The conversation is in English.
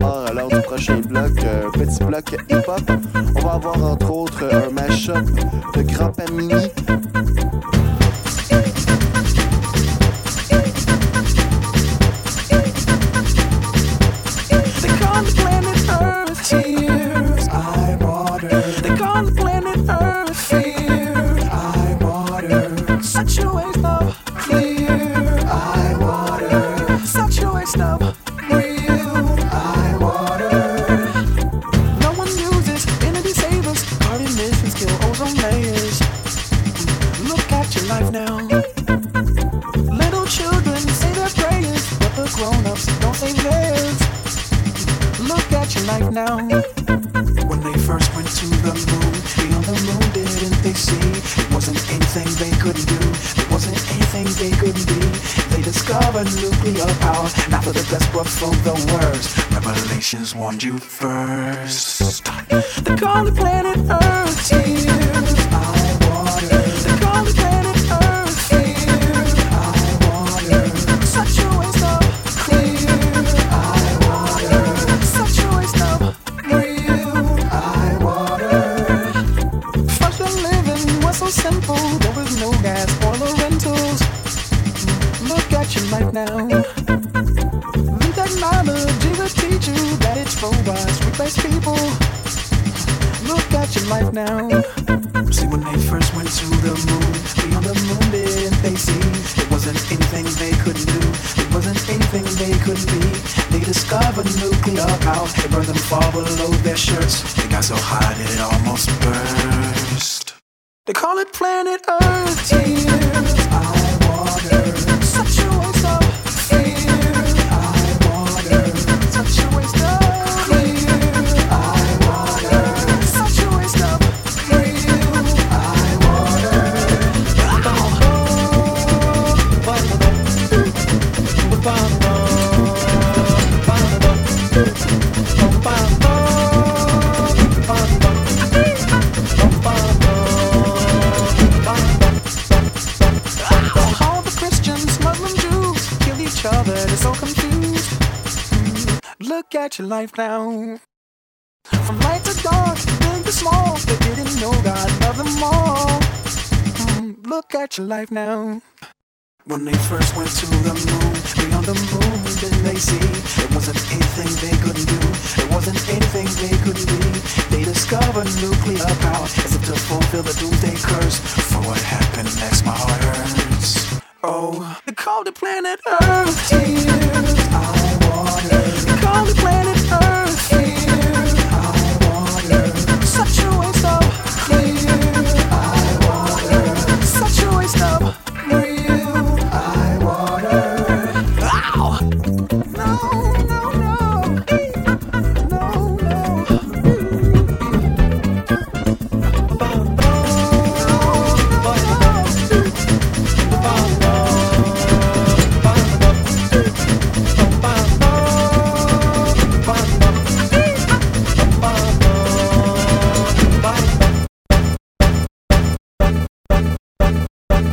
part à l'heure du prochain bloc, un petit bloc hip-hop. On va avoir entre autres un mash-up de Grand Pamini. They call the planet Earth tears, I water. They call the planet Earth fear, I water. Such a waste of clear, I water. Such a waste of real, I water. No one uses energy savers, carbon emissions kill ozone layers. Look at your life now. Little children say their prayers, but the grown-ups don't say theirs. Look at your life now. When they first went to the moon, beyond the moon, didn't they see? It wasn't anything they couldn't do. It wasn't anything they couldn't be. They discovered nuclear power, not for the best but for the worst. Revelations warned you first. They call the planet Earth tears, I water. They call the planet Earth fear, I water. Such a waste of clear, I water. Such a waste of real, I water. First the living was so simple, there was no gas or the rentals. Look at your life now. The technology will teach you that it's robots replace people. Look at your life now. See, when they first went to the moon, beyond the moon didn't they see? It wasn't anything they couldn't do. It wasn't anything they couldn't be. They discovered nuclear power. It burned them far below their shirts. They got so hot it almost burst. They call it planet Earth tears, I water. Such a waste of fear, I water. Such a waste of clear, I water. Such a waste of real, I water. All the Christians, Muslim Jews kill each other, they're so confused. Look at your life now. From light to dark, big to small, they didn't know God loved them all. Look at your life now. When they first went to the moon, beyond the moon, didn't they see? It wasn't anything they couldn't do. It wasn't anything they couldn't be. They discovered nuclear power as if to fulfill the doomsday curse. For what happened next, my heart hurts. Oh, they called the planet Earth tears,